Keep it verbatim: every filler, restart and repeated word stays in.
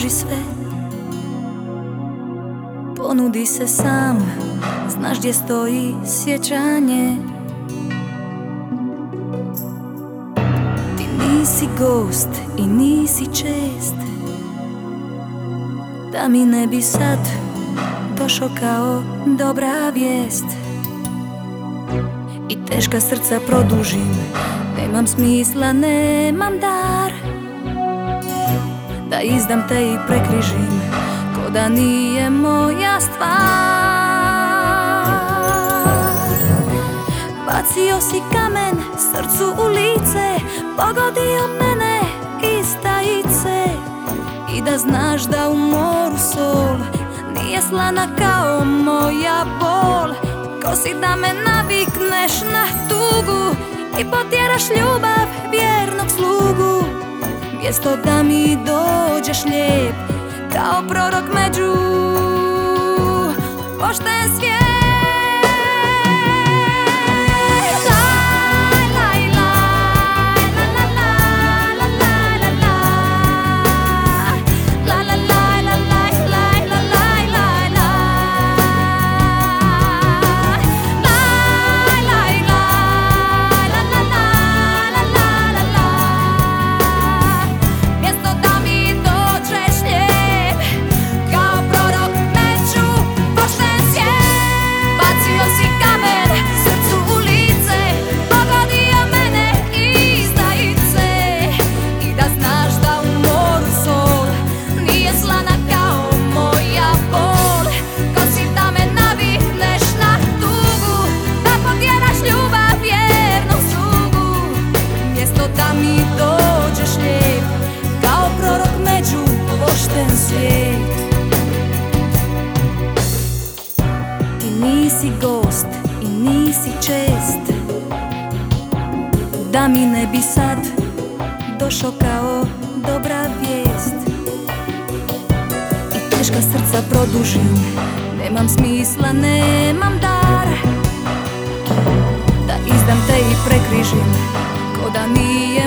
tuži sve. Ponudi se sam, znaš gdje stoji sjećanje. Ti nisi gost i nisi čest, da mi ne bi sad došao kao dobra vijest. I teška srca produžim, nemam smisla, nemam dar, da izdam te i prekrižim, ko da nije moja stvar. Bacio si kamen srcu u lice, pogodio mene iz tajice. I da znaš da u moru sol nije slana kao moja bol. Ko si da me navikneš na tugu i potjeraš ljubav vjernog slugu, mjesto da mi dođeš lijep kao prorok među pošten svijet. Ti nisi gost i nisi čest, da mi ne bi sad došao kao dobra vijest. I teška srca produžim, nemam smisla, nemam dar, da izdam te i prekrižim, ko da nije